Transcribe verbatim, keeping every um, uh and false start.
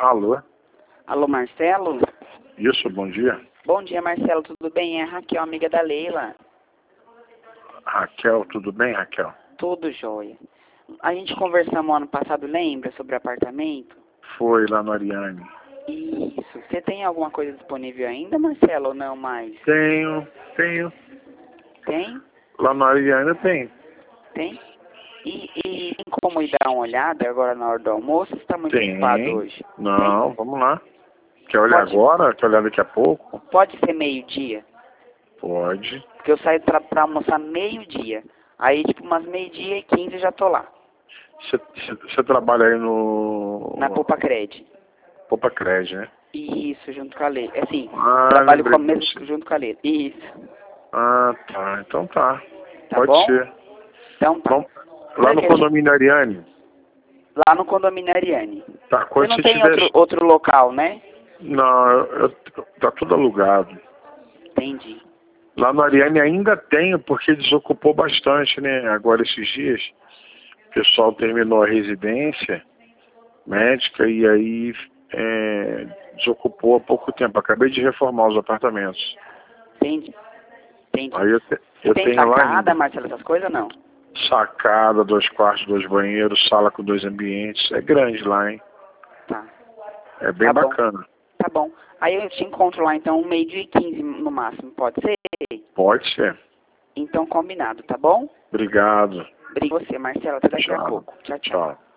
Alô? Alô, Marcelo? Isso, bom dia. Bom dia, Marcelo, tudo bem? É a Raquel, amiga da Leila. Raquel, tudo bem, Raquel? Tudo jóia. A gente conversamos ano passado, lembra, sobre apartamento? Foi lá no Ariane. Isso. Você tem alguma coisa disponível ainda, Marcelo, ou não mais? Tenho, tenho. Tem? Lá no Ariane tem. Tem? E, e tem como ir dar uma olhada agora na hora do almoço? Você está muito Tem. ocupado hoje? Não, Tem? vamos lá. Quer olhar Pode. agora? Quer olhar daqui a pouco? Pode ser meio-dia? Pode. Porque eu saio pra, pra almoçar meio-dia. Aí, tipo, umas meio-dia e quinze eu já tô lá. Você trabalha aí no... Na Poupa Cred. Poupa Cred, né? Isso, junto com a Leila. Assim, Ah, trabalho com a lembrei mesma disso. junto com a Leila. Isso. Ah, tá. Então tá. Tá Pode bom? ser. Então tá. Vamos lá no Porque a gente- condomínio Ariane. Lá no condomínio Ariane. Tá, Você quando não você tem tiver... outro, outro local, né? Não, eu, eu, tá tudo alugado. Entendi. Lá no Ariane ainda tenho, porque desocupou bastante, né? Agora esses dias, o pessoal terminou a residência médica e aí é, desocupou há pouco tempo. Acabei de reformar os apartamentos. Entendi. Entendi. Aí eu, te, Você eu tem tenho lá sacada, ainda. Marcelo, essas coisas ou não? Sacada, dois quartos, dois banheiros, sala com dois ambientes. É grande lá, hein? Tá. É bem Tá bom. bacana. Tá bom. Aí eu te encontro lá, então, meio-dia e quinze no máximo, pode ser? Pode ser. Então, combinado, tá bom? Obrigado. Obrigado a você, Marcelo. Até daqui a Tchau. pouco. Tchau, tchau. Tchau.